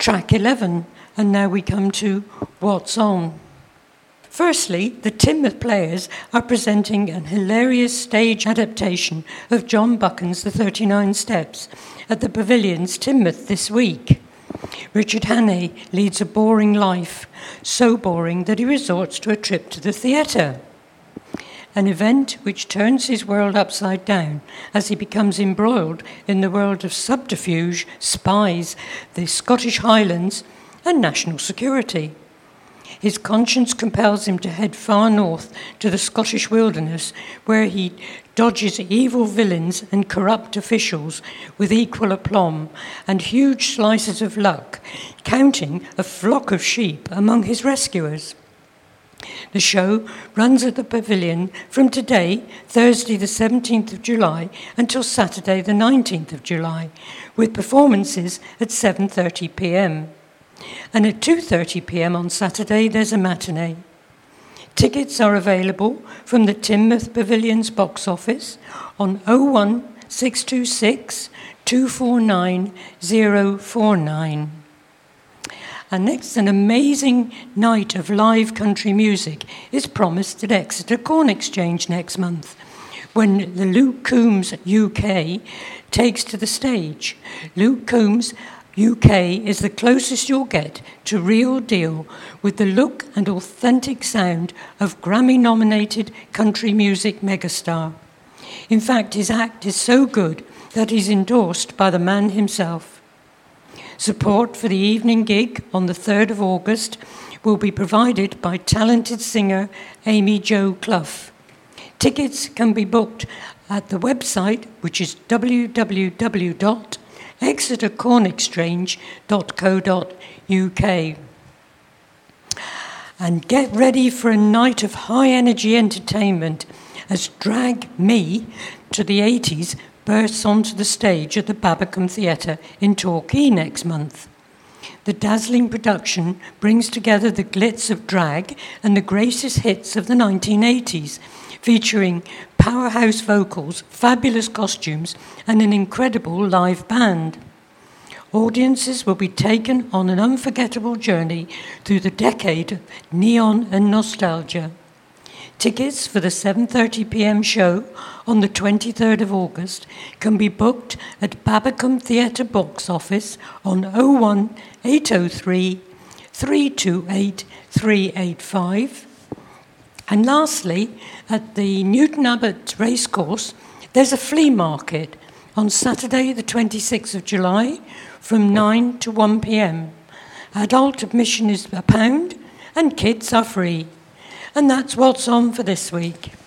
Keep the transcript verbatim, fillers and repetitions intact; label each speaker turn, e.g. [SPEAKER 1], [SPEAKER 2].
[SPEAKER 1] Track eleven, and now we come to What's On. Firstly, the Teignmouth Players are presenting an hilarious stage adaptation of John Buchan's The thirty-nine Steps at the Pavilions, Teignmouth, this week. Richard Hannay leads a boring life, so boring that he resorts to a trip to the theatre. An event which turns his world upside down as he becomes embroiled in the world of subterfuge, spies, the Scottish Highlands, and national security. His conscience compels him to head far north to the Scottish wilderness, where he dodges evil villains and corrupt officials with equal aplomb and huge slices of luck, counting a flock of sheep among his rescuers. The show runs at the Pavilion from today, Thursday the seventeenth of July, until Saturday the nineteenth of July, with performances at seven thirty p.m. And at two thirty p.m. on Saturday, there's a matinee. Tickets are available from the Teignmouth Pavilion's box office on oh one six two six two four nine oh four nine. And next, an amazing night of live country music is promised at Exeter Corn Exchange next month, when the Luke Combs U K takes to the stage. Luke Combs U K is the closest you'll get to real deal with the look and authentic sound of Grammy-nominated country music megastar. In fact, his act is so good that he's endorsed by the man himself. Support for the evening gig on the third of August will be provided by talented singer Amy Jo Clough. Tickets can be booked at the website, which is w w w dot exeter corn exchange dot co dot u k. And get ready for a night of high-energy entertainment as Drag Me to the eighties bursts onto the stage at the Babacombe Theatre in Torquay next month. The dazzling production brings together the glitz of drag and the greatest hits of the nineteen eighties, featuring powerhouse vocals, fabulous costumes, and an incredible live band. Audiences will be taken on an unforgettable journey through the decade of neon and nostalgia. Tickets for the seven thirty p.m. show on the twenty-third of August can be booked at Babacombe Theatre box office on oh one eight oh three three two eight three eight five. And lastly, at the Newton Abbot Racecourse, there's a flea market on Saturday the twenty-sixth of July from nine to one p.m. Adult admission is a pound and kids are free. And that's what's on for this week.